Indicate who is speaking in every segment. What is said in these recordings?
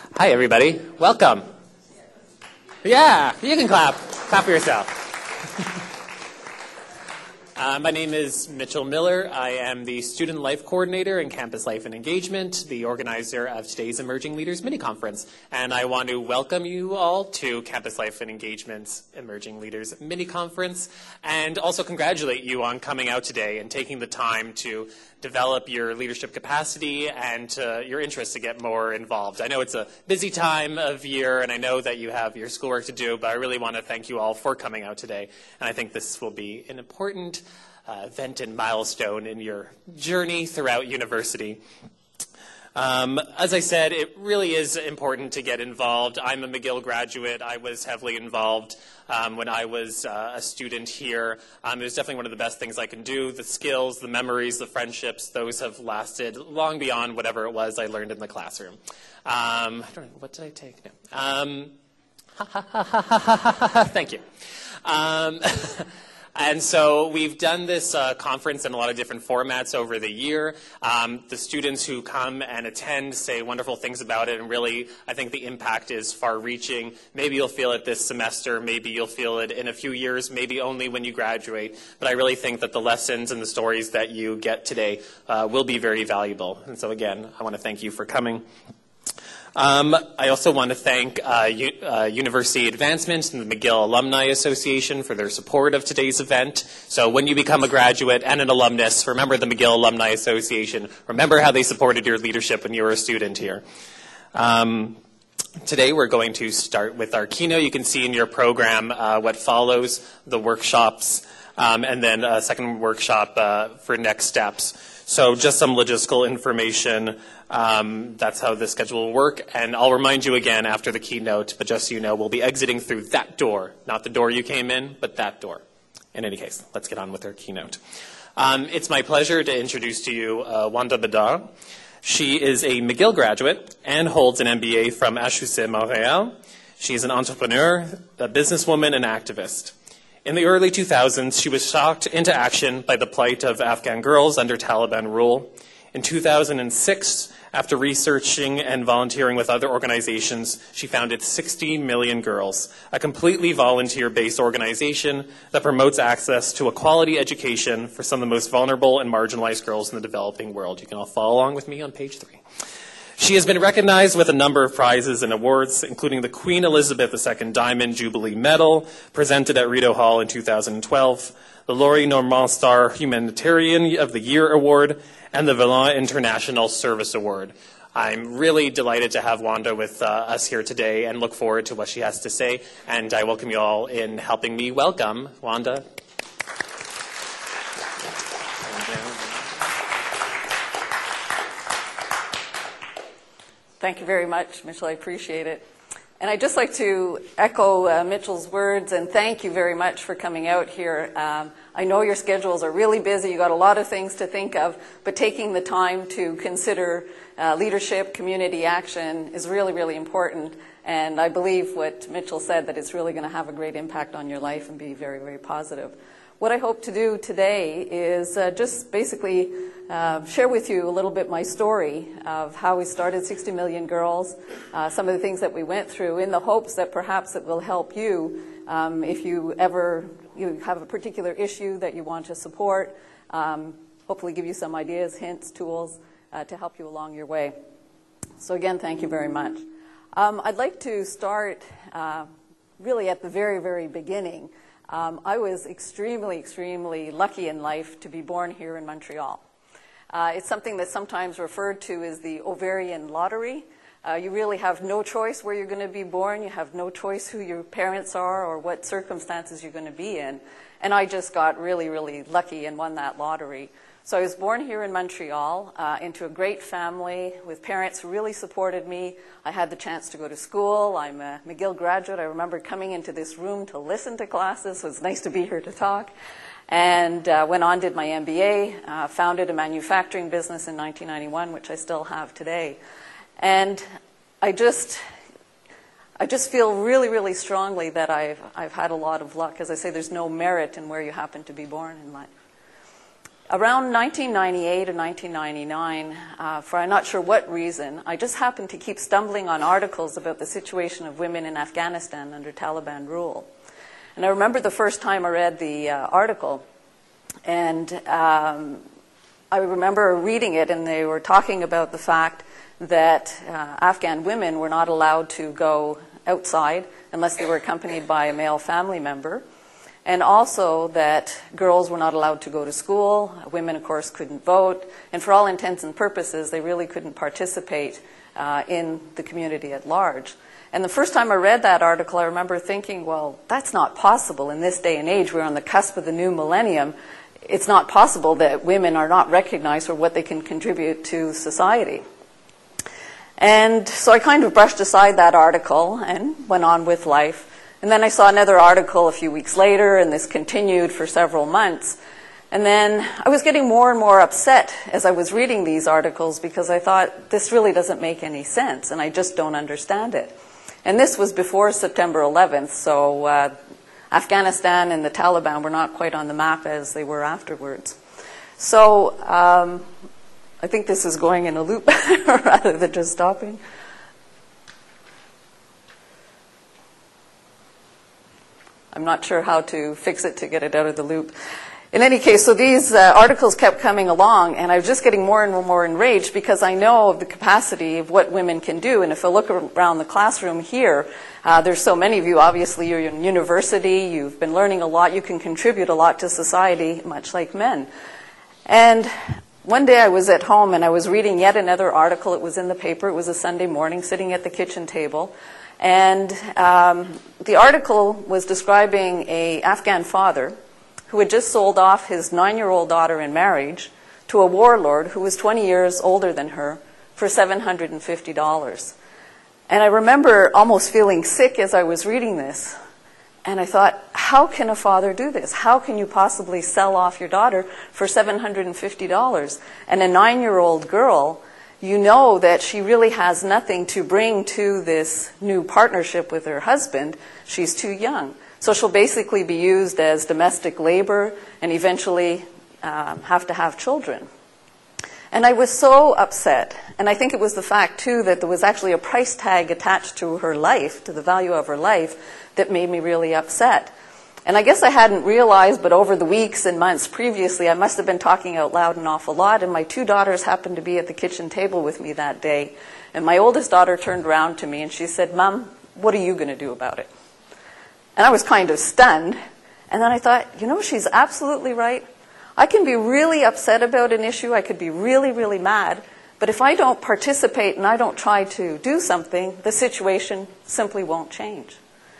Speaker 1: Hi, everybody. Welcome. Yeah, you can clap. Clap for yourself. My name is Mitchell Miller. I am the Student Life Coordinator in Campus Life and Engagement, the organizer of today's Emerging Leaders Mini-Conference. And I want to welcome you all to Campus Life and Engagement's Emerging Leaders Mini-Conference, and also congratulate you on coming out today and taking the time to develop your leadership capacity and your interest to get more involved. I know it's a busy time of year, and I know that you have your schoolwork to do, but I really want to thank you all for coming out today. And I think this will be an important event and milestone in your journey throughout university. As I said, it really is important to get involved. I'm a McGill graduate. I was heavily involved when I was a student here. It was definitely one of the best things I can do. The skills, the memories, the friendships, those have lasted long beyond whatever it was I learned in the classroom. I don't know, what did I take? No. Thank you. And so we've done this conference in a lot of different formats over the year. The students who come and attend say wonderful things about it, and really I think the impact is far-reaching. Maybe you'll feel it this semester, maybe you'll feel it in a few years, maybe only when you graduate. But I really think that the lessons and the stories that you get today will be very valuable. And so again, I want to thank you for coming. I also want to thank University Advancement and the McGill Alumni Association for their support of today's event. So when you become a graduate and an alumnus, remember the McGill Alumni Association. Remember how they supported your leadership when you were a student here. Today we're going to start with our keynote. You can see in your program what follows, the workshops, and then a second workshop for next steps. So just some logistical information. That's how the schedule will work. And I'll remind you again after the keynote, but just so you know, we'll be exiting through that door. Not the door you came in, but that door. In any case, let's get on with our keynote. It's my pleasure to introduce to you Wanda Badar. She is a McGill graduate and holds an MBA from HEC Montréal. She is an entrepreneur, a businesswoman, and activist. In the early 2000s, she was shocked into action by the plight of Afghan girls under Taliban rule. In 2006, after researching and volunteering with other organizations, she founded 60 Million Girls, a completely volunteer-based organization that promotes access to a quality education for some of the most vulnerable and marginalized girls in the developing world. You can all follow along with me on page 3. She has been recognized with a number of prizes and awards, including the Queen Elizabeth II Diamond Jubilee Medal, presented at Rideau Hall in 2012, the Laurie Normand Star Humanitarian of the Year Award, and the Vallant International Service Award. I'm really delighted to have Wanda with us here today and look forward to what she has to say. And I welcome you all in helping me welcome Wanda.
Speaker 2: Thank you very much, Mitchell. I appreciate it. And I'd just like to echo Mitchell's words and thank you very much for coming out here. I know your schedules are really busy. You've got a lot of things to think of, but taking the time to consider leadership, community action is really, really important. And I believe what Mitchell said, that it's really going to have a great impact on your life and be very, very positive. What I hope to do today is just basically share with you a little bit my story of how we started 60 Million Girls, some of the things that we went through, in the hopes that perhaps it will help you if you have a particular issue that you want to support, hopefully give you some ideas, hints, tools to help you along your way. So again, thank you very much. I'd like to start really at the very, very beginning. I was extremely, extremely lucky in life to be born here in Montreal. It's something that's sometimes referred to as the ovarian lottery. You really have no choice where you're going to be born. You have no choice who your parents are or what circumstances you're going to be in. And I just got really, really lucky and won that lottery. So I was born here in Montreal into a great family with parents who really supported me. I had the chance to go to school. I'm a McGill graduate. I remember coming into this room to listen to classes. So it's nice to be here to talk. And went on, did my MBA, founded a manufacturing business in 1991, which I still have today. And I just feel really, really strongly that I've had a lot of luck. As I say, there's no merit in where you happen to be born in life. Around 1998 or 1999, for I'm not sure what reason, I just happened to keep stumbling on articles about the situation of women in Afghanistan under Taliban rule. And I remember the first time I read the article, and I remember reading it, and they were talking about the fact that Afghan women were not allowed to go outside unless they were accompanied by a male family member. And also that girls were not allowed to go to school. Women, of course, couldn't vote. And for all intents and purposes, they really couldn't participate in the community at large. And the first time I read that article, I remember thinking, well, that's not possible in this day and age. We're on the cusp of the new millennium. It's not possible that women are not recognized for what they can contribute to society. And so I kind of brushed aside that article and went on with life. And then I saw another article a few weeks later, and this continued for several months. And then I was getting more and more upset as I was reading these articles because I thought, this really doesn't make any sense, and I just don't understand it. And this was before September 11th, so Afghanistan and the Taliban were not quite on the map as they were afterwards. So I think this is going in a loop rather than just stopping. I'm not sure how to fix it to get it out of the loop. In any case, so these articles kept coming along, and I was just getting more and more enraged because I know of the capacity of what women can do. And if I look around the classroom here, there's so many of you. Obviously, you're in university. You've been learning a lot. You can contribute a lot to society, much like men. And one day I was at home, and I was reading yet another article. It was in the paper. It was a Sunday morning, sitting at the kitchen table. And the article was describing an Afghan father who had just sold off his 9-year-old daughter in marriage to a warlord who was 20 years older than her for $750. And I remember almost feeling sick as I was reading this. And I thought, how can a father do this? How can you possibly sell off your daughter for $750? And a 9-year-old girl, you know that she really has nothing to bring to this new partnership with her husband. She's too young. So she'll basically be used as domestic labor and eventually have to have children. And I was so upset. And I think it was the fact, too, that there was actually a price tag attached to her life, to the value of her life, that made me really upset. And I guess I hadn't realized, but over the weeks and months previously, I must have been talking out loud an awful lot, and my 2 daughters happened to be at the kitchen table with me that day. And my oldest daughter turned around to me and she said, "Mom, what are you going to do about it?" And I was kind of stunned. And then I thought, you know, she's absolutely right. I can be really upset about an issue. I could be really, really mad. But if I don't participate and I don't try to do something, the situation simply won't change.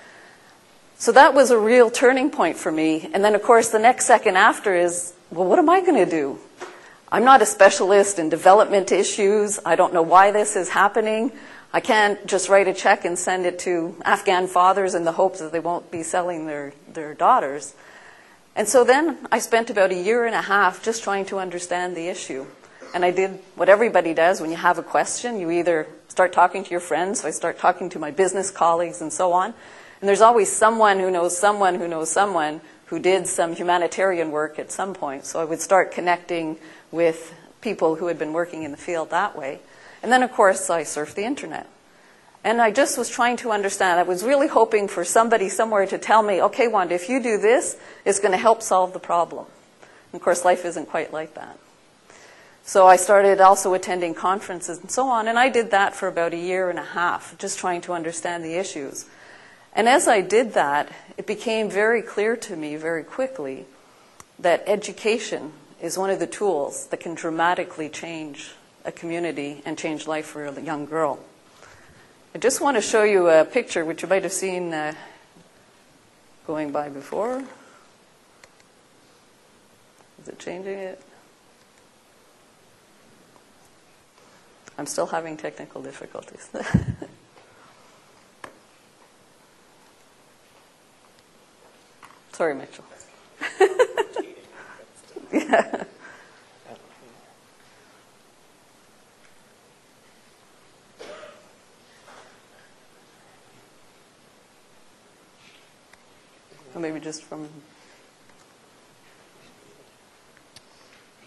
Speaker 2: So that was a real turning point for me. And then, of course, the next second after is, well, what am I going to do? I'm not a specialist in development issues. I don't know why this is happening. I can't just write a check and send it to Afghan fathers in the hopes that they won't be selling their daughters. And so then I spent about 1.5 years just trying to understand the issue. And I did what everybody does when you have a question. You either start talking to your friends, so I start talking to my business colleagues and so on. And there's always someone who knows someone who knows someone who did some humanitarian work at some point. So I would start connecting with people who had been working in the field that way. And then, of course, I surfed the internet. And I just was trying to understand. I was really hoping for somebody somewhere to tell me, okay, Wanda, if you do this, it's going to help solve the problem. And of course, life isn't quite like that. So I started also attending conferences and so on. And I did that for about 1.5 years, just trying to understand the issues. And as I did that, it became very clear to me very quickly that education is one of the tools that can dramatically change a community and change life for a young girl. I just want to show you a picture which you might have seen going by before. Is it changing it? I'm still having technical difficulties. Sorry, Mitchell. Yeah. Or maybe just from...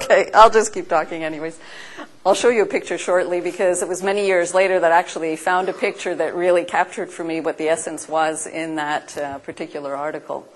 Speaker 2: Okay, I'll just keep talking anyways. I'll show you a picture shortly because it was many years later that I actually found a picture that really captured for me what the essence was in that particular article.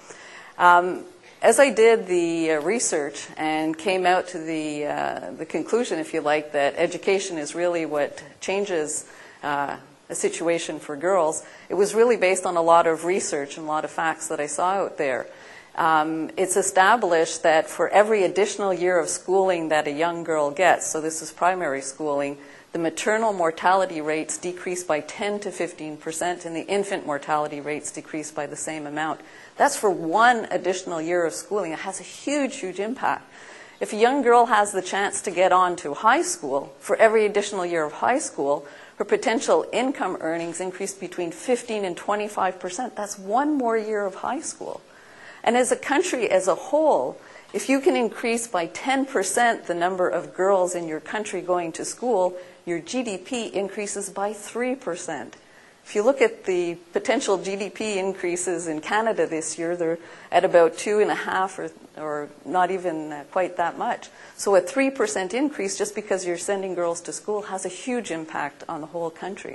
Speaker 2: As I did the research and came out to the conclusion, if you like, that education is really what changes a situation for girls, it was really based on a lot of research and a lot of facts that I saw out there. It's established that for every additional year of schooling that a young girl gets, so this is primary schooling, the maternal mortality rates decrease by 10 to 15%, and the infant mortality rates decrease by the same amount. That's for one additional year of schooling. It has a huge, huge impact. If a young girl has the chance to get on to high school, for every additional year of high school, her potential income earnings increase between 15 and 25%. That's one more year of high school. And as a country as a whole, if you can increase by 10% the number of girls in your country going to school, your GDP increases by 3%. If you look at the potential GDP increases in Canada this year, they're at about 2.5% or not even quite that much. So a 3% increase just because you're sending girls to school has a huge impact on the whole country.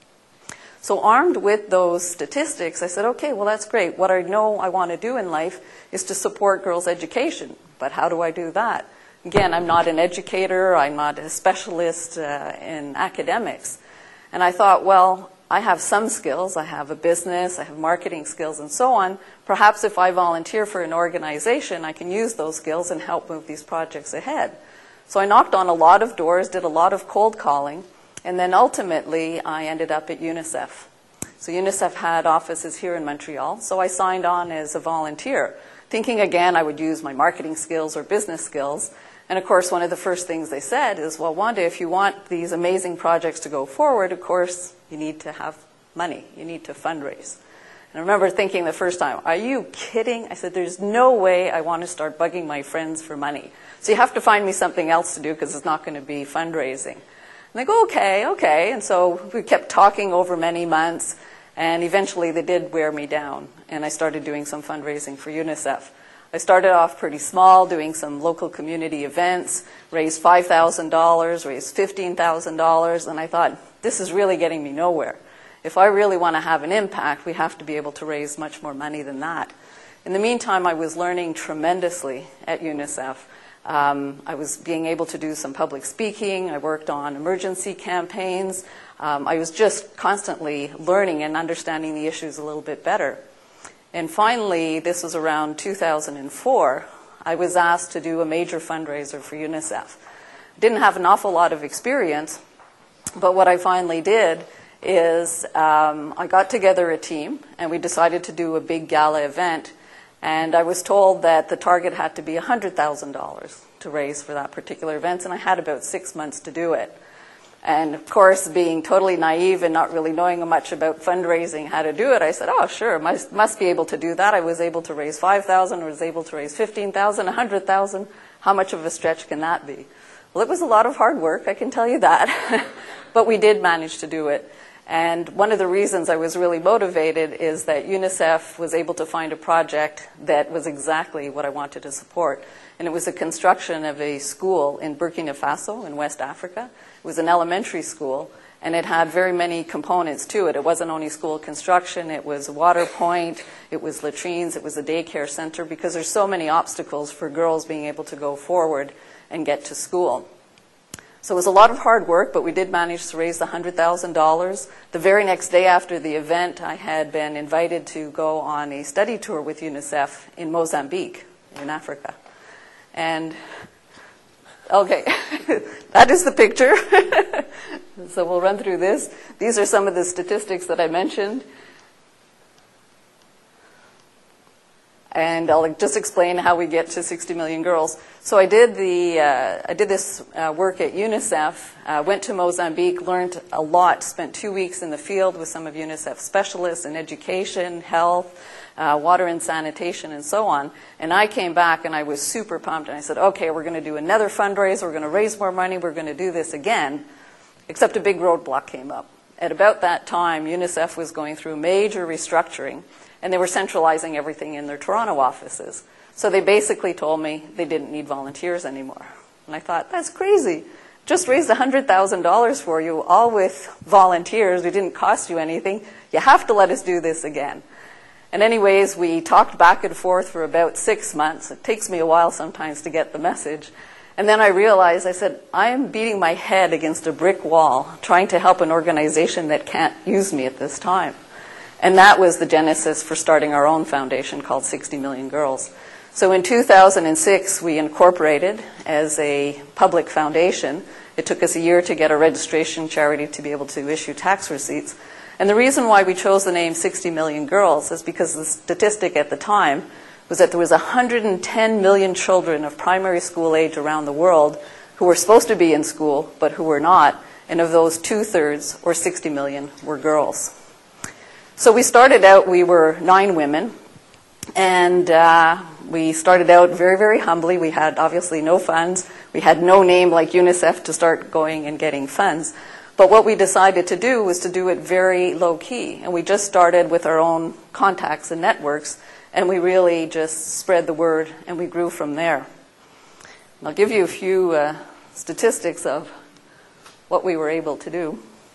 Speaker 2: So armed with those statistics, I said, okay, well, that's great. What I know I want to do in life is to support girls' education. But how do I do that? Again, I'm not an educator. I'm not a specialist in academics. And I thought, well, I have some skills. I have a business. I have marketing skills and so on. Perhaps if I volunteer for an organization, I can use those skills and help move these projects ahead. So I knocked on a lot of doors, did a lot of cold calling. And then ultimately, I ended up at UNICEF. So UNICEF had offices here in Montreal, so I signed on as a volunteer, thinking again I would use my marketing skills or business skills. And of course, one of the first things they said is, well, Wanda, if you want these amazing projects to go forward, of course, you need to have money. You need to fundraise. And I remember thinking the first time, are you kidding? I said, there's no way I want to start bugging my friends for money. So you have to find me something else to do because it's not going to be fundraising. And they go, okay. And so we kept talking over many months, and eventually they did wear me down, and I started doing some fundraising for UNICEF. I started off pretty small, doing some local community events, raised $5,000, raised $15,000, and I thought, this is really getting me nowhere. If I really want to have an impact, we have to be able to raise much more money than that. In the meantime, I was learning tremendously at UNICEF. I was being able to do some public speaking. I worked on emergency campaigns. I was just constantly learning and understanding the issues a little bit better. And finally, this was around 2004, I was asked to do a major fundraiser for UNICEF. Didn't have an awful lot of experience, but what I finally did is I got together a team, and we decided to do a big gala event. And I was told that the target had to be $100,000 to raise for that particular event, and I had about 6 months to do it. And of course, being totally naive and not really knowing much about fundraising, how to do it, I said, oh, sure, must be able to do that. I was able to raise $5,000, was able to raise $15,000, $100,000. How much of a stretch can that be? Well, it was a lot of hard work, I can tell you that. But we did manage to do it. And one of the reasons I was really motivated is that UNICEF was able to find a project that was exactly what I wanted to support. And it was the construction of a school in Burkina Faso in West Africa. It was an elementary school, and it had very many components to it. It wasn't only school construction, it was a water point, it was latrines, it was a daycare center, because there's so many obstacles for girls being able to go forward and get to school. So it was a lot of hard work, but we did manage to raise the $100,000. The very next day after the event, I had been invited to go on a study tour with UNICEF in Mozambique, in Africa. And, okay, that is the picture. So we'll run through this. These are some of the statistics that I mentioned. And I'll just explain how we get to 60 million girls. So I did this work at UNICEF, went to Mozambique, learned a lot, spent 2 weeks in the field with some of UNICEF specialists in education, health, water and sanitation, and so on. And I came back and I was super pumped, and I said, okay, we're going to do another fundraiser, we're going to raise more money, we're going to do this again, except a big roadblock came up. At about that time, UNICEF was going through major restructuring, and they were centralizing everything in their Toronto offices. So they basically told me they didn't need volunteers anymore. And I thought, that's crazy. Just raised $100,000 for you, all with volunteers. It didn't cost you anything. You have to let us do this again. And anyways, we talked back and forth for about 6 months. It takes me a while sometimes to get the message. And then I realized, I said, I am beating my head against a brick wall trying to help an organization that can't use me at this time. And that was the genesis for starting our own foundation called 60 Million Girls. So in 2006, we incorporated as a public foundation. It took us a year to get a registration charity to be able to issue tax receipts. And the reason why we chose the name 60 Million Girls is because the statistic at the time was that there was 110 million children of primary school age around the world who were supposed to be in school, but who were not. And of those, 2/3, or 60 million, were girls. So we started out, we were 9 women, and we started out very, very humbly. We had obviously no funds. We had no name like UNICEF to start going and getting funds. But what we decided to do was to do it very low-key. And we just started with our own contacts and networks, and we really just spread the word, and we grew from there. And I'll give you a few statistics of what we were able to do.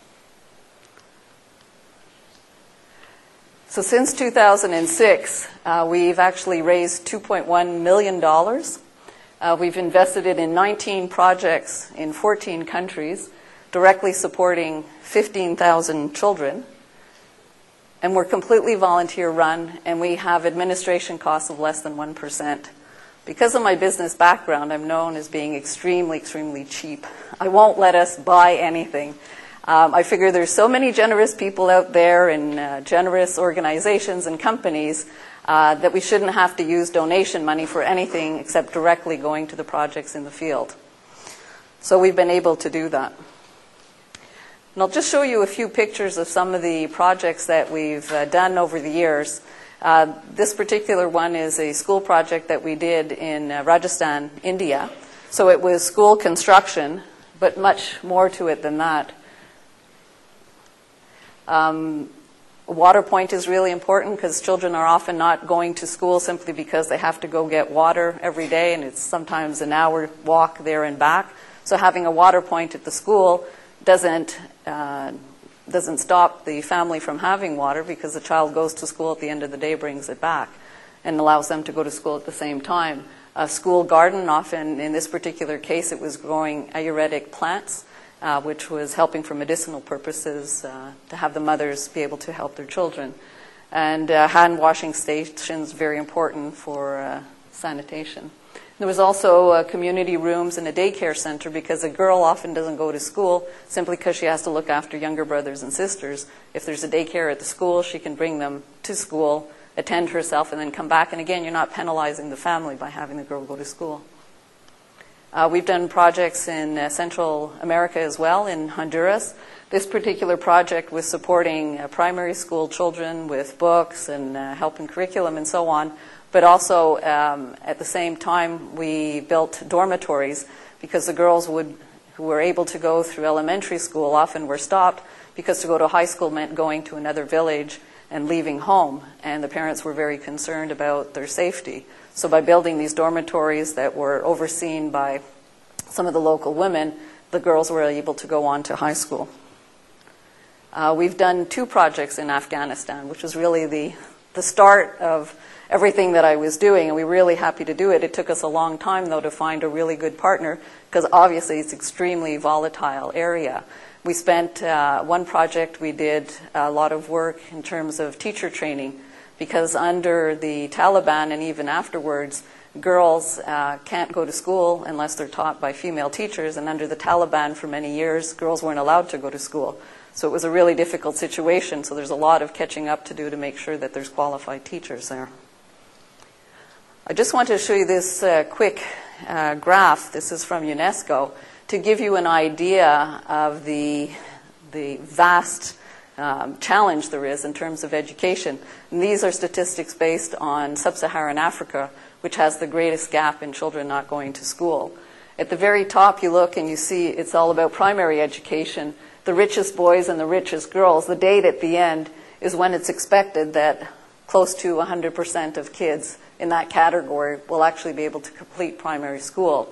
Speaker 2: So since 2006, we've actually raised $2.1 million. We've invested it in 19 projects in 14 countries, directly supporting 15,000 children. And we're completely volunteer run, and we have administration costs of less than 1%. Because of my business background, I'm known as being extremely, extremely cheap. I won't let us buy anything. I figure there's so many generous people out there and generous organizations and companies that we shouldn't have to use donation money for anything except directly going to the projects in the field. So we've been able to do that. And I'll just show you a few pictures of some of the projects that we've done over the years. This particular one is a school project that we did in Rajasthan, India. So it was school construction, but much more to it than that. Water point is really important because children are often not going to school simply because they have to go get water every day, and it's sometimes an hour walk there and back. So having a water point at the school doesn't stop the family from having water, because the child goes to school at the end of the day, brings it back, and allows them to go to school at the same time. A school garden, often in this particular case, it was growing Ayurvedic plants, which was helping for medicinal purposes to have the mothers be able to help their children. And hand washing stations, very important for sanitation. There was also community rooms and a daycare center, because a girl often doesn't go to school simply because she has to look after younger brothers and sisters. If there's a daycare at the school, she can bring them to school, attend herself, and then come back. And again, you're not penalizing the family by having the girl go to school. We've done projects in Central America as well, in Honduras. This particular project was supporting primary school children with books and helping curriculum and so on. But also, at the same time, we built dormitories, because the girls who were able to go through elementary school often were stopped, because to go to high school meant going to another village and leaving home. And the parents were very concerned about their safety. So by building these dormitories that were overseen by some of the local women, the girls were able to go on to high school. We've done 2 projects in Afghanistan, which was really the start of everything that I was doing, and we were really happy to do it. It took us a long time, though, to find a really good partner, because obviously it's an extremely volatile area. We spent one project, we did a lot of work in terms of teacher training, because under the Taliban and even afterwards, girls can't go to school unless they're taught by female teachers, and under the Taliban for many years, girls weren't allowed to go to school. So it was a really difficult situation, so there's a lot of catching up to do to make sure that there's qualified teachers there. I just want to show you this quick graph. This is from UNESCO, to give you an idea of the vast challenge there is in terms of education. And these are statistics based on sub-Saharan Africa, which has the greatest gap in children not going to school. At the very top, you look and you see it's all about primary education. The richest boys and the richest girls. The date at the end is when it's expected that close to 100% of kids in that category will actually be able to complete primary school.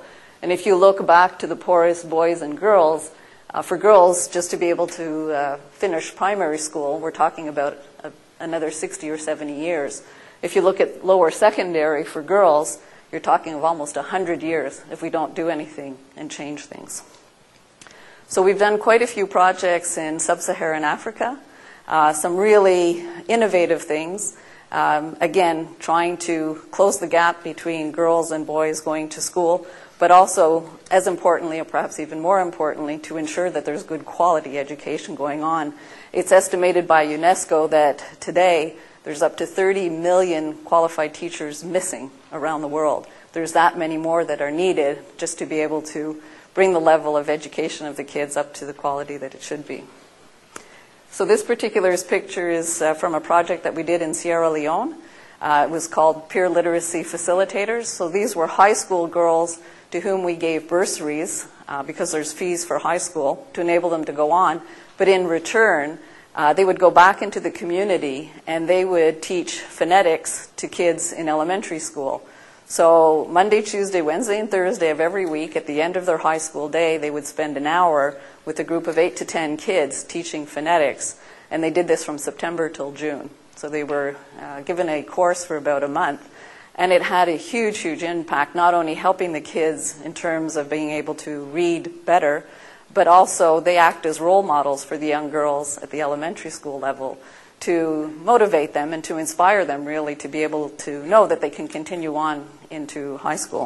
Speaker 2: And if you look back to the poorest boys and girls, for girls, just to be able to finish primary school, we're talking about another 60 or 70 years. If you look at lower secondary for girls, you're talking of almost 100 years if we don't do anything and change things. So we've done quite a few projects in sub-Saharan Africa, some really innovative things. Again, trying to close the gap between girls and boys going to school, but also, as importantly, or perhaps even more importantly, to ensure that there's good quality education going on. It's estimated by UNESCO that today there's up to 30 million qualified teachers missing around the world. There's that many more that are needed just to be able to bring the level of education of the kids up to the quality that it should be. So this particular picture is from a project that we did in Sierra Leone. It was called Peer Literacy Facilitators. So these were high school girls to whom we gave bursaries, because there's fees for high school, to enable them to go on. But in return, they would go back into the community and they would teach phonetics to kids in elementary school. So Monday, Tuesday, Wednesday, and Thursday of every week, at the end of their high school day, they would spend an hour with a group of 8 to 10 kids teaching phonetics. And they did this from September till June. So they were given a course for about a month. And it had a huge, huge impact, not only helping the kids in terms of being able to read better, but also they act as role models for the young girls at the elementary school level to motivate them and to inspire them really to be able to know that they can continue on into high school.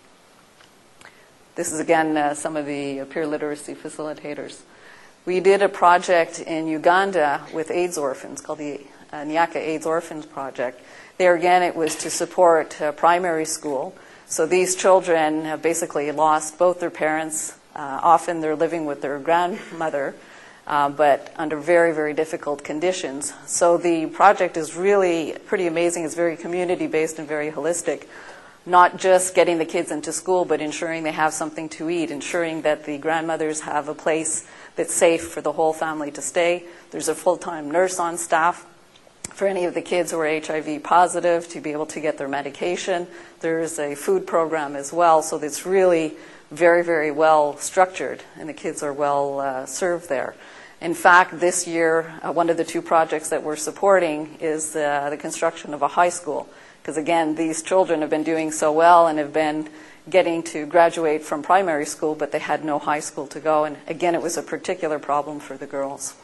Speaker 2: This is again some of the peer literacy facilitators. We did a project in Uganda with AIDS orphans called the Nyaka AIDS Orphans Project. There again it was to support primary school. So these children have basically lost both their parents. Often they're living with their grandmother, but under very, very difficult conditions. So the project is really pretty amazing. It's very community-based and very holistic. Not just getting the kids into school, but ensuring they have something to eat, ensuring that the grandmothers have a place that's safe for the whole family to stay. There's a full-time nurse on staff for any of the kids who are HIV positive to be able to get their medication. There's a food program as well, so it's really very, very well structured, and the kids are well served there. In fact, this year, one of the two projects that we're supporting is the construction of a high school, because again, these children have been doing so well and have been getting to graduate from primary school, but they had no high school to go, and again, it was a particular problem for the girls.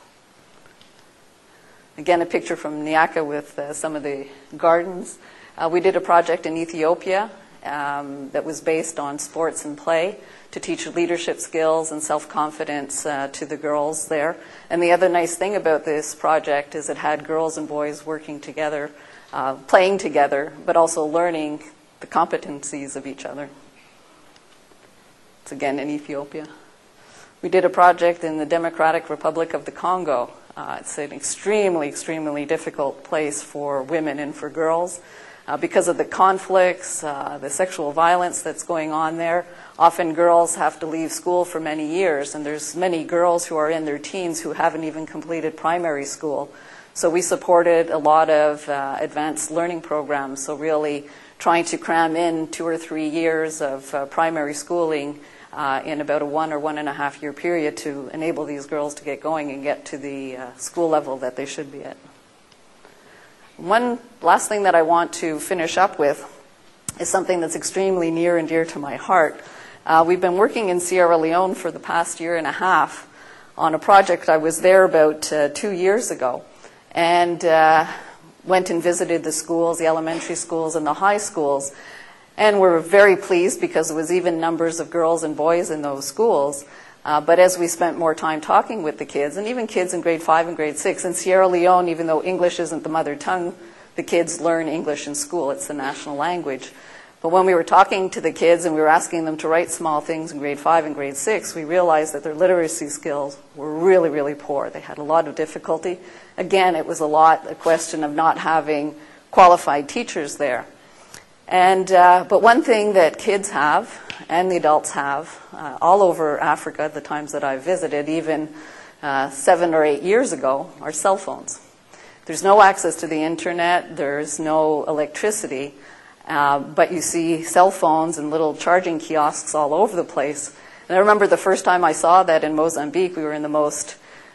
Speaker 2: Again, a picture from Nyaka with some of the gardens. We did a project in Ethiopia that was based on sports and play to teach leadership skills and self-confidence to the girls there. And the other nice thing about this project is it had girls and boys working together, playing together, but also learning the competencies of each other. It's again in Ethiopia. We did a project in the Democratic Republic of the Congo. It's an extremely, extremely difficult place for women and for girls. Because of the conflicts, the sexual violence that's going on there, often girls have to leave school for many years, and there's many girls who are in their teens who haven't even completed primary school. So we supported a lot of advanced learning programs, so really trying to cram in 2 or 3 years of primary schooling in about a 1 or 1.5 year period to enable these girls to get going and get to the school level that they should be at. One last thing that I want to finish up with is something that's extremely near and dear to my heart. We've been working in Sierra Leone for the past 1.5 years on a project. I was there about 2 years ago and went and visited the schools, the elementary schools and the high schools, and we're very pleased because there was even numbers of girls and boys in those schools. But as we spent more time talking with the kids, and even kids in grade 5 and grade 6, in Sierra Leone, even though English isn't the mother tongue, the kids learn English in school. It's the national language. But when we were talking to the kids and we were asking them to write small things in grade 5 and grade 6, we realized that their literacy skills were really, really poor. They had a lot of difficulty. Again, it was a question of not having qualified teachers there. And but one thing that kids have, and the adults have, all over Africa, the times that I've visited, even 7 or 8 years ago, are cell phones. There's no access to the internet, there's no electricity, but you see cell phones and little charging kiosks all over the place. And I remember the first time I saw that in Mozambique, we were in the most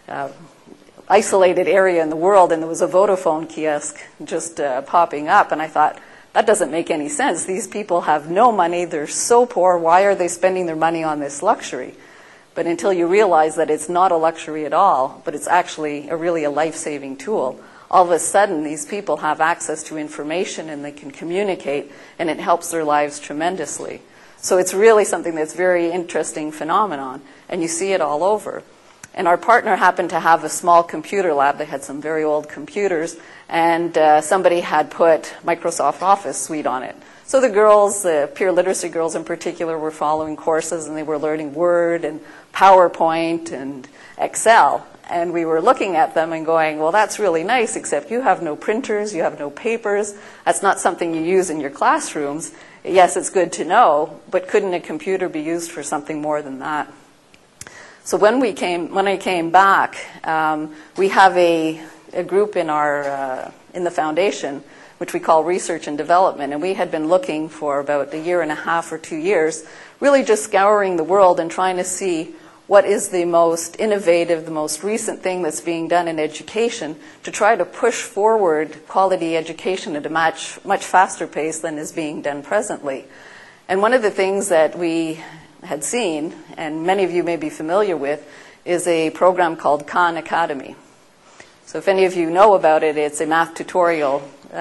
Speaker 2: isolated area in the world, and there was a Vodafone kiosk just popping up, and I thought, that doesn't make any sense. These people have no money, they're so poor, why are they spending their money on this luxury? But until you realize that it's not a luxury at all, but it's actually really a life-saving tool, all of a sudden these people have access to information and they can communicate, and it helps their lives tremendously. So it's really something that's very interesting phenomenon, and you see it all over. And our partner happened to have a small computer lab. They had some very old computers, and somebody had put Microsoft Office suite on it. So the girls, the peer literacy girls in particular, were following courses, and they were learning Word and PowerPoint and Excel. And we were looking at them and going, well, that's really nice, except you have no printers, you have no papers. That's not something you use in your classrooms. Yes, it's good to know, but couldn't a computer be used for something more than that? So when I came back, we have a group in the foundation, which we call Research and Development, and we had been looking for about a year and a half or 2 years, really just scouring the world and trying to see what is the most innovative, the most recent thing that's being done in education to try to push forward quality education at a much faster pace than is being done presently. And one of the things that we had seen, and many of you may be familiar with, is a program called Khan Academy. So if any of you know about it, it's a math tutorial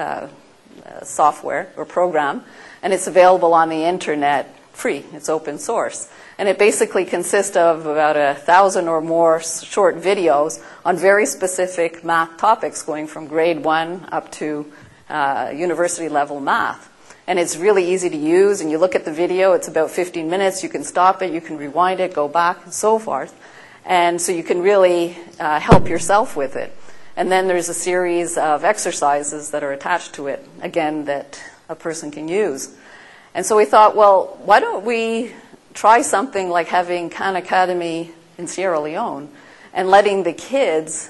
Speaker 2: software or program, and it's available on the internet free. It's open source. And it basically consists of about 1,000 or more short videos on very specific math topics, going from grade 1 up to university level math. And it's really easy to use, and you look at the video, it's about 15 minutes, you can stop it, you can rewind it, go back, and so forth. And so you can really help yourself with it. And then there's a series of exercises that are attached to it, again, that a person can use. And so we thought, well, why don't we try something like having Khan Academy in Sierra Leone and letting the kids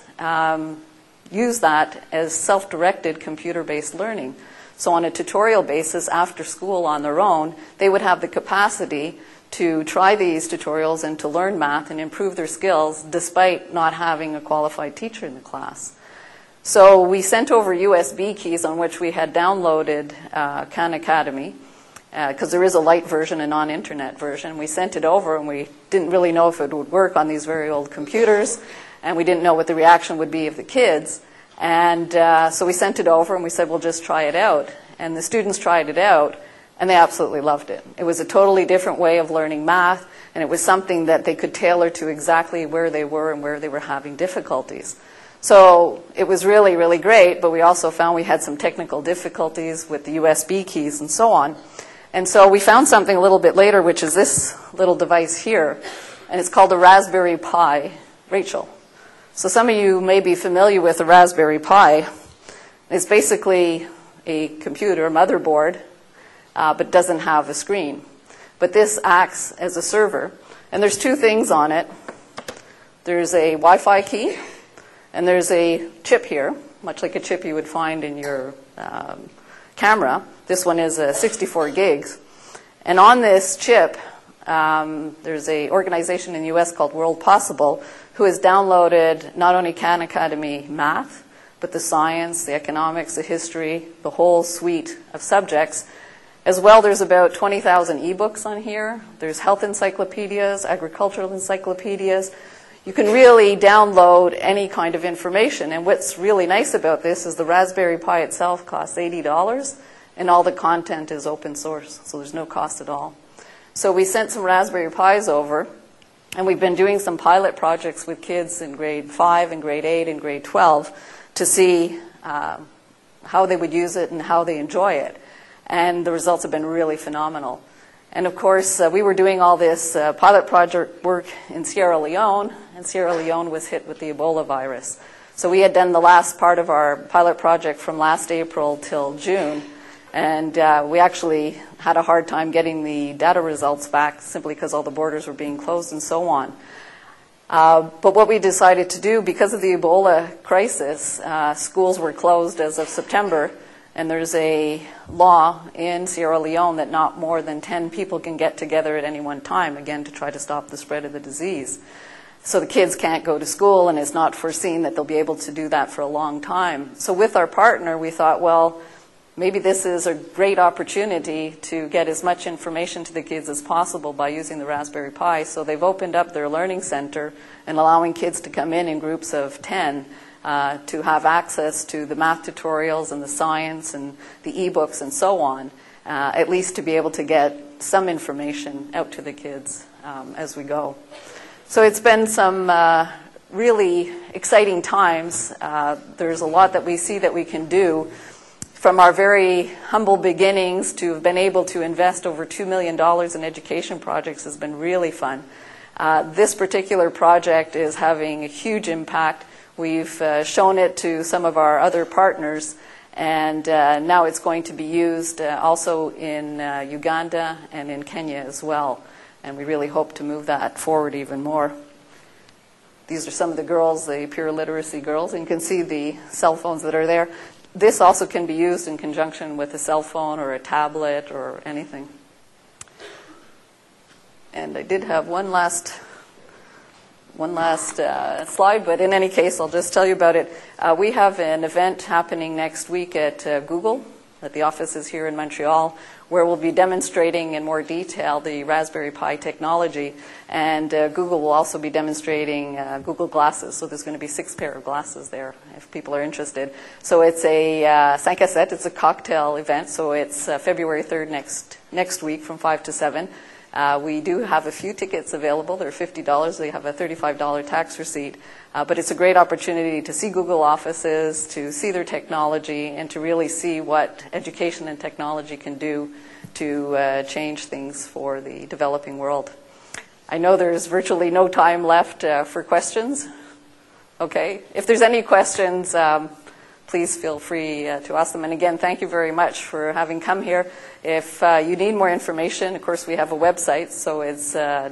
Speaker 2: use that as self-directed computer-based learning. So on a tutorial basis, after school on their own, they would have the capacity to try these tutorials and to learn math and improve their skills despite not having a qualified teacher in the class. So we sent over USB keys on which we had downloaded Khan Academy, because there is a light version, a non-internet version. We sent it over, and we didn't really know if it would work on these very old computers, and we didn't know what the reaction would be of the kids. And so we sent it over, and we said, we'll just try it out. And the students tried it out, and they absolutely loved it. It was a totally different way of learning math, and it was something that they could tailor to exactly where they were and where they were having difficulties. So it was really, really great, but we also found we had some technical difficulties with the USB keys and so on. And so we found something a little bit later, which is this little device here, and it's called a Raspberry Pi Rachel. So some of you may be familiar with a Raspberry Pi. It's basically a computer, a motherboard, but doesn't have a screen. But this acts as a server, and there's two things on it. There's a Wi-Fi key, and there's a chip here, much like a chip you would find in your camera. This one is 64 gigs. And on this chip, there's an organization in the US called World Possible who has downloaded not only Khan Academy math, but the science, the economics, the history, the whole suite of subjects. As well, there's about 20,000 ebooks on here. There's health encyclopedias, agricultural encyclopedias. You can really download any kind of information. And what's really nice about this is the Raspberry Pi itself costs $80, and all the content is open source, so there's no cost at all. So we sent some Raspberry Pis over, and we've been doing some pilot projects with kids in grade 5 and grade 8 and grade 12 to see how they would use it and how they enjoy it. And the results have been really phenomenal. And of course, we were doing all this pilot project work in Sierra Leone, and Sierra Leone was hit with the Ebola virus. So we had done the last part of our pilot project from last April till June, and we actually had a hard time getting the data results back simply because all the borders were being closed and so on. But what we decided to do, because of the Ebola crisis, schools were closed as of September, And there's a law in Sierra Leone that not more than 10 people can get together at any one time, again, to try to stop the spread of the disease. So the kids can't go to school, and it's not foreseen that they'll be able to do that for a long time. So with our partner, we thought, well, maybe this is a great opportunity to get as much information to the kids as possible by using the Raspberry Pi. So they've opened up their learning center and allowing kids to come in groups of 10 to have access to the math tutorials and the science and the ebooks and so on, at least to be able to get some information out to the kids as we go. So it's been some really exciting times. There's a lot that we see that we can do. From our very humble beginnings to have been able to invest over $2 million in education projects has been really fun. This particular project is having a huge impact. We've shown it to some of our other partners, and now it's going to be used also in Uganda and in Kenya as well. And we really hope to move that forward even more. These are some of the girls, the peer literacy girls, and you can see the cell phones that are there. This also can be used in conjunction with a cell phone or a tablet or anything. And I did have one last slide, but in any case, I'll just tell you about it. We have an event happening next week at Google, at the offices here in Montreal, where we'll be demonstrating in more detail the Raspberry Pi technology. And Google will also be demonstrating Google Glasses. So there's going to be 6 pair of glasses there, if people are interested. So it's a 5 à 7, it's a cocktail event. So it's February 3rd next week from 5 to 7. We do have a few tickets available. They're $50. They have a $35 tax receipt. But it's a great opportunity to see Google offices, to see their technology, and to really see what education and technology can do to change things for the developing world. I know there's virtually no time left for questions. Okay. If there's any questions, please feel free to ask them. And again, thank you very much for having come here. If you need more information, of course, we have a website. So it's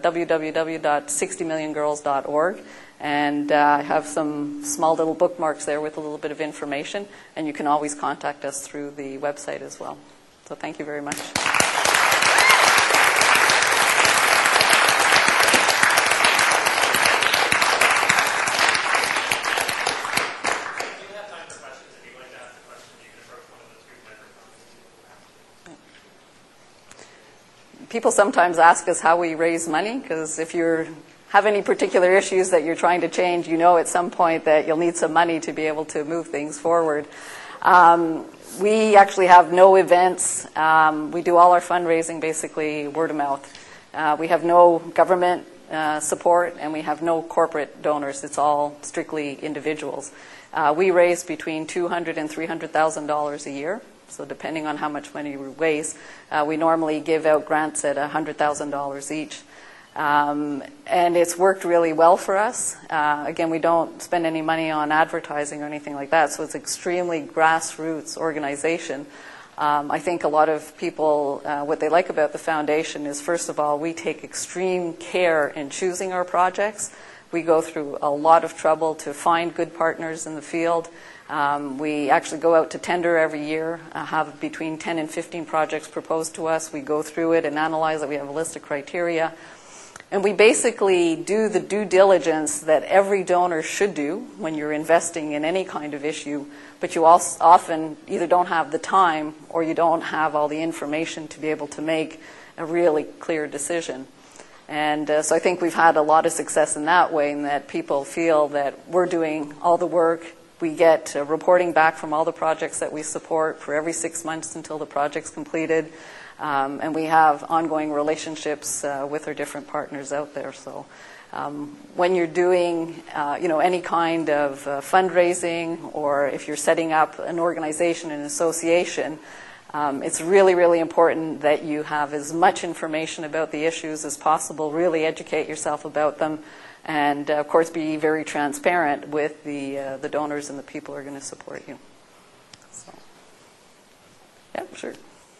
Speaker 2: www.60milliongirls.org. And I have some small little bookmarks there with a little bit of information. And you can always contact us through the website as well. So thank you very much. People sometimes ask us how we raise money, because if you have any particular issues that you're trying to change, you know at some point that you'll need some money to be able to move things forward. We actually have no events. We do all our fundraising basically word of mouth. We have no government support, and we have no corporate donors. It's all strictly individuals. We raise between $200,000 and $300,000 a year. So depending on how much money we raise, we normally give out grants at $100,000 each. And it's worked really well for us. Again, we don't spend any money on advertising or anything like that, so it's extremely grassroots organization. I think a lot of people, what they like about the foundation is, first of all, we take extreme care in choosing our projects. We go through a lot of trouble to find good partners in the field. We actually go out to tender every year, have between 10 and 15 projects proposed to us. We go through it and analyze it. We have a list of criteria. And we basically do the due diligence that every donor should do when you're investing in any kind of issue, but you also often either don't have the time or you don't have all the information to be able to make a really clear decision. And so I think we've had a lot of success in that way, in that people feel that we're doing all the work. We get reporting back from all the projects that we support for every 6 months until the project's completed. And we have ongoing relationships with our different partners out there. So when you're doing any kind of fundraising, or if you're setting up an organization, an association, it's really, really important that you have as much information about the issues as possible, really educate yourself about them, and of course be very transparent with the donors and the people who are going to support you. So, yeah, sure.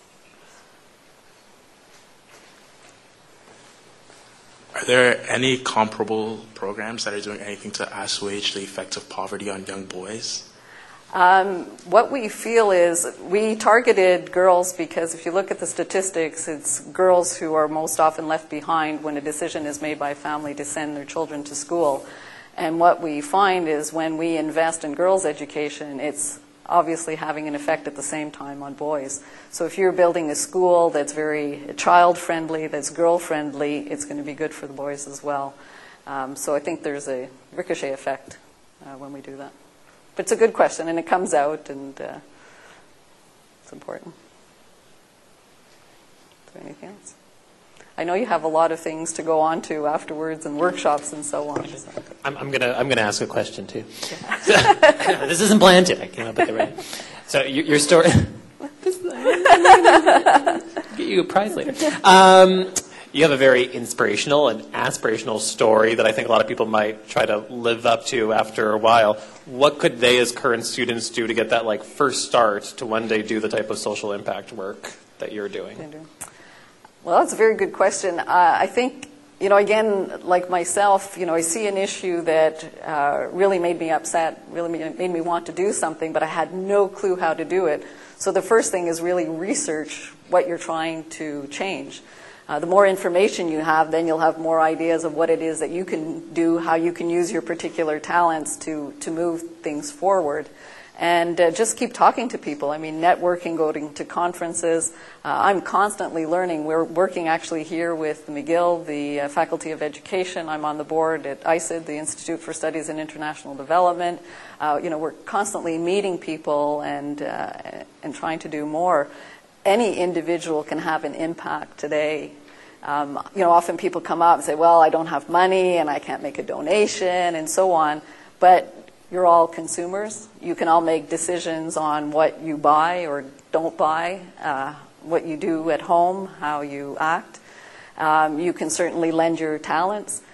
Speaker 3: Are there any comparable programs that are doing anything to assuage the effects of poverty on young boys?
Speaker 2: What we feel is we targeted girls because if you look at the statistics, it's girls who are most often left behind when a decision is made by a family to send their children to school. And what we find is when we invest in girls' education, it's obviously having an effect at the same time on boys. So if you're building a school that's very child-friendly, that's girl-friendly, it's going to be good for the boys as well. So I think there's a ricochet effect when we do that. But it's a good question, and it comes out, and it's important. Is there anything else? I know you have a lot of things to go on to afterwards, and workshops and so on. So.
Speaker 1: I'm gonna ask a question too. Yeah. This isn't planned yet. I came up with it right. So your story. Get you a prize later. You have a very inspirational and aspirational story that I think a lot of people might try to live up to after a while. What could they, as current students, do to get that first start to one day do the type of social impact work that you're doing?
Speaker 2: Well, that's a very good question. I think, again, like myself, I see an issue that really made me upset, really made me want to do something, but I had no clue how to do it. So the first thing is really research what you're trying to change. The more information you have, then you'll have more ideas of what it is that you can do, how you can use your particular talents to move things forward. And just keep talking to people. I mean, networking, going to conferences. I'm constantly learning. We're working actually here with McGill, the Faculty of Education. I'm on the board at ISID, the Institute for Studies in International Development. We're constantly meeting people and trying to do more. Any individual can have an impact today. Often people come up and say, well, I don't have money and I can't make a donation and so on. But you're all consumers. You can all make decisions on what you buy or don't buy, what you do at home, how you act. You can certainly lend your talents.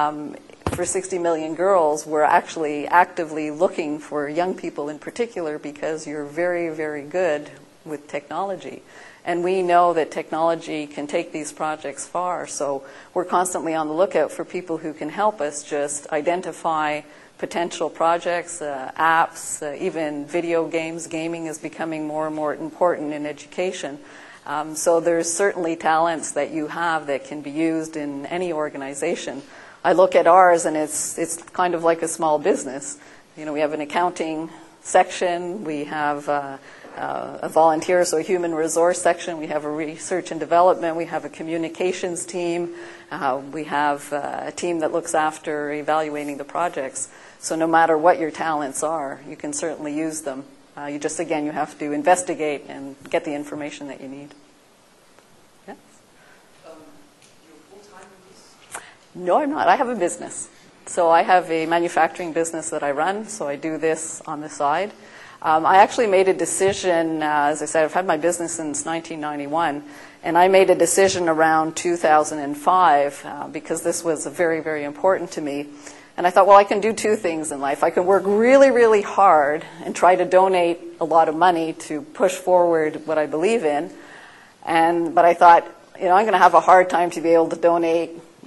Speaker 2: For 60 Million Girls, we're actually actively looking for young people in particular because you're very, very good with technology. And we know that technology can take these projects far. So we're constantly on the lookout for people who can help us just identify potential projects, apps, even video games. Gaming is becoming more and more important in education. So there's certainly talents that you have that can be used in any organization. I look at ours and it's kind of like a small business. We have an accounting section, we have a volunteer, so a human resource section, we have a research and development, we have a communications team, we have a team that looks after evaluating the projects. So no matter what your talents are, you can certainly use them. You have to investigate and get the information that you need. Yes?
Speaker 4: You're full-time in this?
Speaker 2: No, I'm not. I have a business. So I have a manufacturing business that I run, so I do this on the side. I actually made a decision, as I said, I've had my business since 1991, and I made a decision around 2005 because this was very, very important to me. And I thought, well, I can do two things in life. I can work really, really hard and try to donate a lot of money to push forward what I believe in. But I thought, I'm going to have a hard time to be able to donate,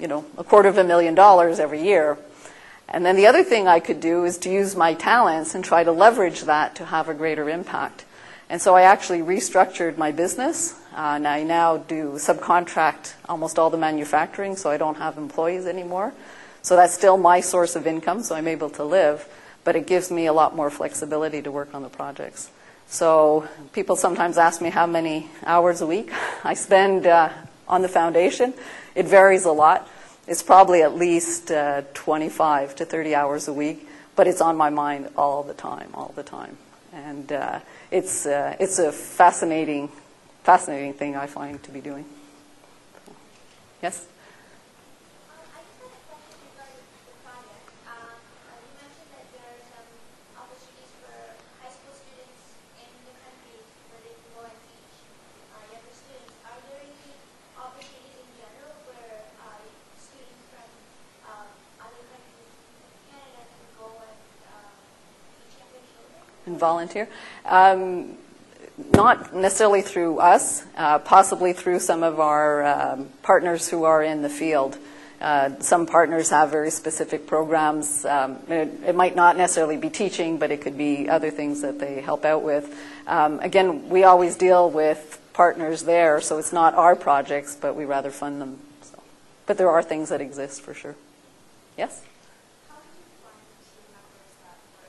Speaker 2: $250,000 every year. And then the other thing I could do is to use my talents and try to leverage that to have a greater impact. And so I actually restructured my business. And I now do subcontract almost all the manufacturing, so I don't have employees anymore. So that's still my source of income, so I'm able to live, but it gives me a lot more flexibility to work on the projects. So people sometimes ask me how many hours a week I spend on the foundation. It varies a lot. It's probably at least 25 to 30 hours a week, but it's on my mind all the time. And it's a fascinating thing I find to be doing. Yes? And volunteer. Not necessarily through us, possibly through some of our partners who are in the field. Some partners have very specific programs. It might not necessarily be teaching, but it could be other things that they help out with. Again, we always deal with partners there, so it's not our projects, but we rather fund them. So. But there are things that exist for sure. Yes?
Speaker 5: How did you find team members that were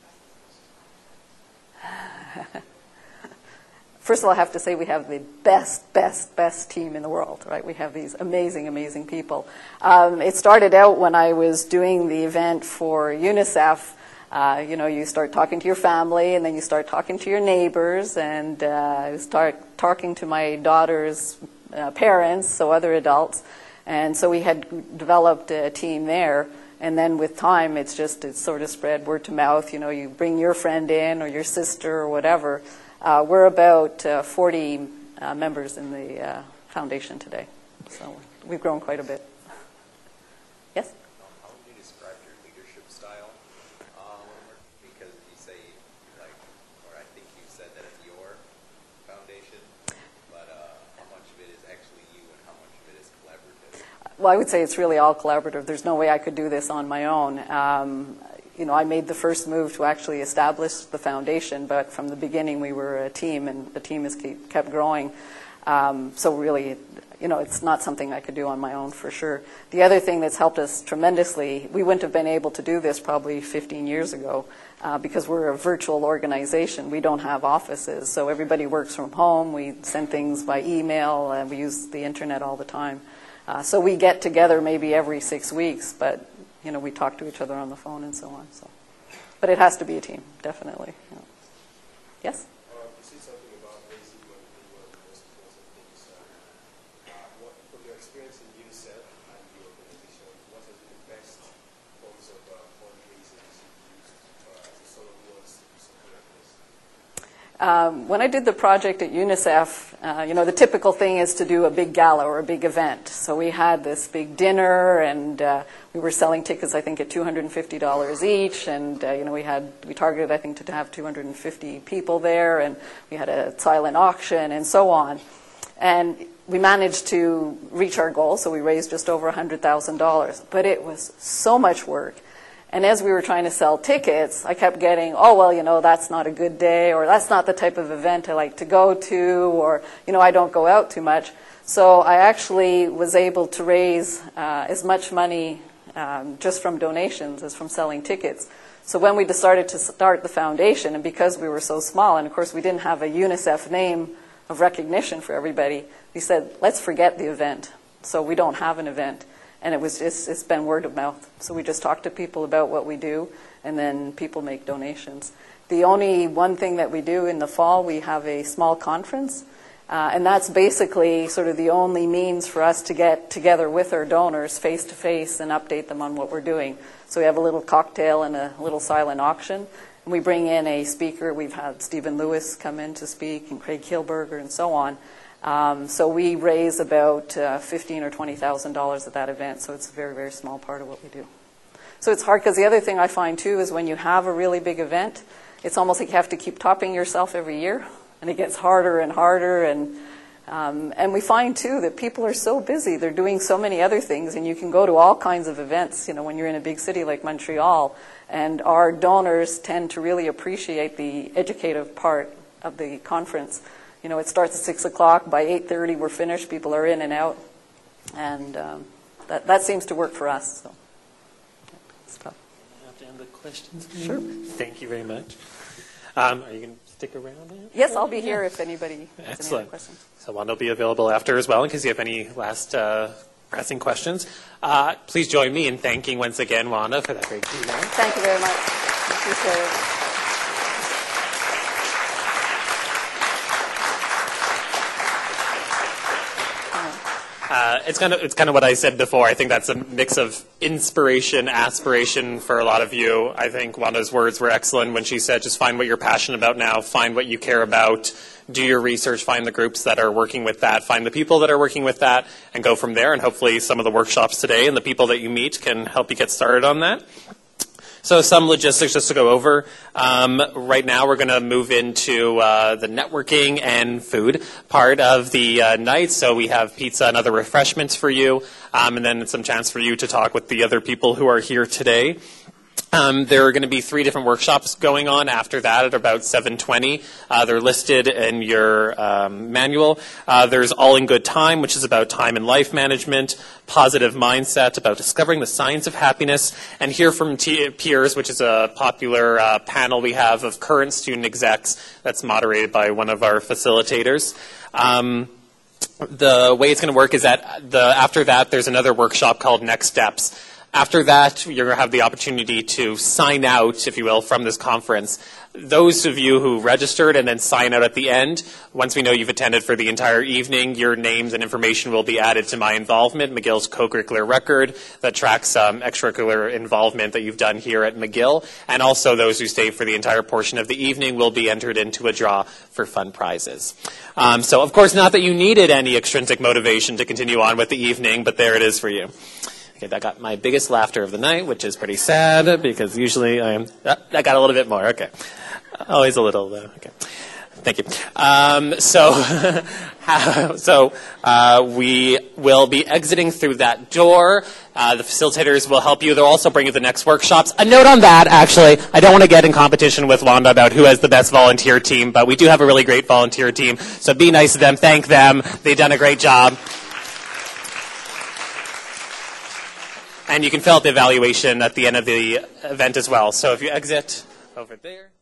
Speaker 5: able to invest as much time?
Speaker 2: First of all, I have to say we have the best team in the world, right? We have these amazing people. It started out when I was doing the event for UNICEF. You start talking to your family, and then you start talking to your neighbors, and I start talking to my daughter's parents, so other adults. And so we had developed a team there. And then with time, it's sort of spread word to mouth. You bring your friend in or your sister or whatever. We're about 40 members in the foundation today, so we've grown quite a bit. Yes?
Speaker 6: How would you describe your leadership style? Because you say, or I think you said that it's your foundation, but how much of it is actually you and how much of it is collaborative?
Speaker 2: Well, I would say it's really all collaborative. There's no way I could do this on my own. I made the first move to actually establish the foundation, but from the beginning we were a team, and the team has kept growing. So really, it's not something I could do on my own for sure. The other thing that's helped us tremendously, we wouldn't have been able to do this probably 15 years ago because we're a virtual organization. We don't have offices, so everybody works from home. We send things by email, and we use the internet all the time. So we get together maybe every 6 weeks, but we talk to each other on the phone and so on. So, but it has to be a team, definitely. Yeah. Yes?
Speaker 7: You said something about raising money being one of the most important things. From your experience in UNICEF and the organization, what has been the best forms of fundraising you've used as someone who wants to do something like this?
Speaker 2: When I did the project at UNICEF, the typical thing is to do a big gala or a big event. So we had this big dinner, and we were selling tickets, I think, at $250 each, and we targeted, I think, to have 250 people there, and we had a silent auction and so on. And we managed to reach our goal, so we raised just over $100,000. But it was so much work. And as we were trying to sell tickets, I kept getting, that's not a good day, or that's not the type of event I like to go to, or, I don't go out too much. So I actually was able to raise as much money just from donations as from selling tickets. So when we decided to start the foundation, and because we were so small, and of course we didn't have a UNICEF name of recognition for everybody, we said, let's forget the event. So we don't have an event. And it's been word of mouth. So we just talk to people about what we do, and then people make donations. The only one thing that we do in the fall, we have a small conference, and that's basically sort of the only means for us to get together with our donors face to face and update them on what we're doing. So we have a little cocktail and a little silent auction, and we bring in a speaker. We've had Stephen Lewis come in to speak, and Craig Kielburger, and so on. So we raise about $15,000 or $20,000 at that event, so it's a very, very small part of what we do. So it's hard, because the other thing I find, too, is when you have a really big event, it's almost like you have to keep topping yourself every year, and it gets harder and harder. And we find, too, that people are so busy. They're doing so many other things, and you can go to all kinds of events, when you're in a big city like Montreal, and our donors tend to really appreciate the educative part of the conference. It starts at 6 o'clock. By 8:30, we're finished. People are in and out. And that seems to work for us. So.
Speaker 1: I have to end the questions.
Speaker 2: Sure.
Speaker 1: Thank you very much. Are you going to stick around?
Speaker 2: Yes, I'll be here if anybody has any other
Speaker 1: Excellent.
Speaker 2: questions.
Speaker 1: So Wanda will be available after as well in case you have any last pressing questions. Please join me in thanking once again Wanda for that great keynote.
Speaker 2: Thank you very much. Appreciate it.
Speaker 1: It's kind of what I said before. I think that's a mix of inspiration, aspiration for a lot of you. I think Wanda's words were excellent when she said, just find what you're passionate about now, find what you care about, do your research, find the groups that are working with that, find the people that are working with that, and go from there. And hopefully some of the workshops today and the people that you meet can help you get started on that. So some logistics just to go over. Right now we're going to move into the networking and food part of the night. So we have pizza and other refreshments for you, and then some chance for you to talk with the other people who are here today. There are going to be 3 different workshops going on after that at about 7:20. They're listed in your manual. There's All in Good Time, which is about time and life management, Positive Mindset, about discovering the science of happiness, and Hear from Peers, which is a popular panel we have of current student execs that's moderated by one of our facilitators. The way it's going to work is that after that, there's another workshop called Next Steps. After that, you're going to have the opportunity to sign out, if you will, from this conference. Those of you who registered and then sign out at the end, once we know you've attended for the entire evening, your names and information will be added to My Involvement, McGill's co-curricular record that tracks extracurricular involvement that you've done here at McGill. And also those who stay for the entire portion of the evening will be entered into a draw for fun prizes. So, of course, not that you needed any extrinsic motivation to continue on with the evening, but there it is for you. Okay, that got my biggest laughter of the night, which is pretty sad because usually that got a little bit more. Okay. Always a little, though. Okay. Thank you. So we will be exiting through that door. The facilitators will help you. They'll also bring you the next workshops. A note on that, actually, I don't want to get in competition with Wanda about who has the best volunteer team, but we do have a really great volunteer team. So be nice to them. Thank them. They've done a great job. And you can fill out the evaluation at the end of the event as well. So if you exit over there.